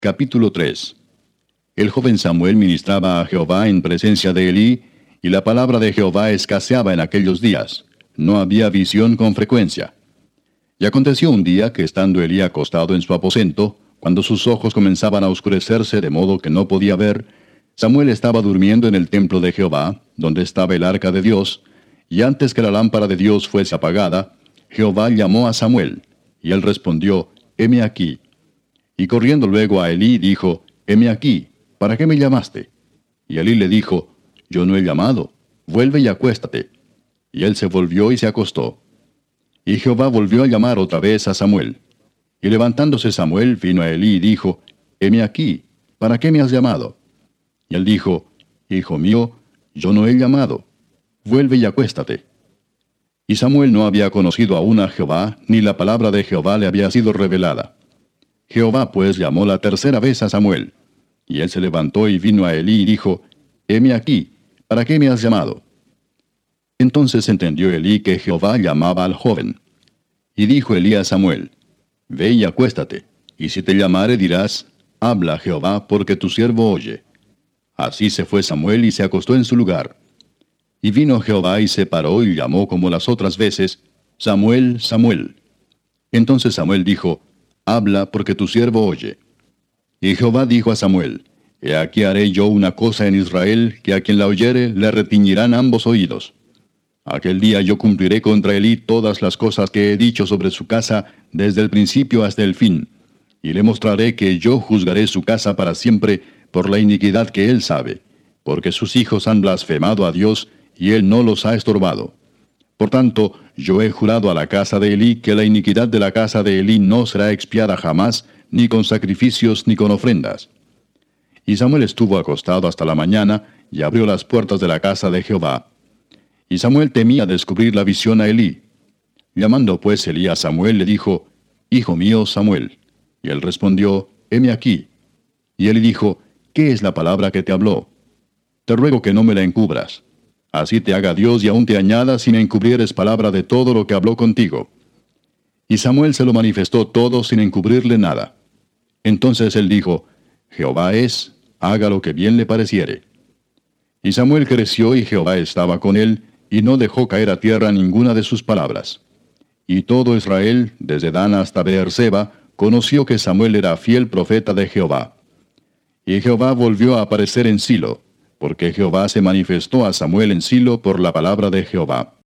Capítulo 3. El joven Samuel ministraba a Jehová en presencia de Elí, y la palabra de Jehová escaseaba en aquellos días. No había visión con frecuencia. Y aconteció un día que estando Elí acostado en su aposento, cuando sus ojos comenzaban a oscurecerse de modo que no podía ver, Samuel estaba durmiendo en el templo de Jehová, donde estaba el arca de Dios, y antes que la lámpara de Dios fuese apagada, Jehová llamó a Samuel, y él respondió, heme aquí. Y corriendo luego a Elí dijo, heme aquí, ¿para qué me llamaste? Y Elí le dijo, yo no he llamado, vuelve y acuéstate. Y él se volvió y se acostó. Y Jehová volvió a llamar otra vez a Samuel. Y levantándose Samuel vino a Elí y dijo, heme aquí, ¿para qué me has llamado? Y él dijo, hijo mío, yo no he llamado, vuelve y acuéstate. Y Samuel no había conocido aún a Jehová, ni la palabra de Jehová le había sido revelada. Jehová pues llamó la tercera vez a Samuel. Y él se levantó y vino a Elí y dijo, heme aquí, ¿para qué me has llamado? Entonces entendió Elí que Jehová llamaba al joven. Y dijo Elí a Samuel, ve y acuéstate, y si te llamare dirás, habla Jehová, porque tu siervo oye. Así se fue Samuel y se acostó en su lugar. Y vino Jehová y se paró y llamó como las otras veces, Samuel, Samuel. Entonces Samuel dijo, habla, porque tu siervo oye. Y Jehová dijo a Samuel, he aquí haré yo una cosa en Israel, que a quien la oyere le retiñirán ambos oídos. Aquel día yo cumpliré contra Elí todas las cosas que he dicho sobre su casa, desde el principio hasta el fin, y le mostraré que yo juzgaré su casa para siempre por la iniquidad que él sabe, porque sus hijos han blasfemado a Dios, y él no los ha estorbado. Por tanto, yo he jurado a la casa de Elí que la iniquidad de la casa de Elí no será expiada jamás, ni con sacrificios ni con ofrendas. Y Samuel estuvo acostado hasta la mañana, y abrió las puertas de la casa de Jehová. Y Samuel temía descubrir la visión a Elí. Llamando pues Elí a Samuel, le dijo, hijo mío Samuel. Y él respondió, heme aquí. Y él dijo, ¿qué es la palabra que te habló? Te ruego que no me la encubras. Así te haga Dios y aún te añada si me encubrieres palabra de todo lo que habló contigo. Y Samuel se lo manifestó todo sin encubrirle nada. Entonces él dijo, Jehová es, haga lo que bien le pareciere. Y Samuel creció y Jehová estaba con él, y no dejó caer a tierra ninguna de sus palabras. Y todo Israel, desde Dan hasta Beerseba, conoció que Samuel era fiel profeta de Jehová. Y Jehová volvió a aparecer en Silo, porque Jehová se manifestó a Samuel en Silo por la palabra de Jehová.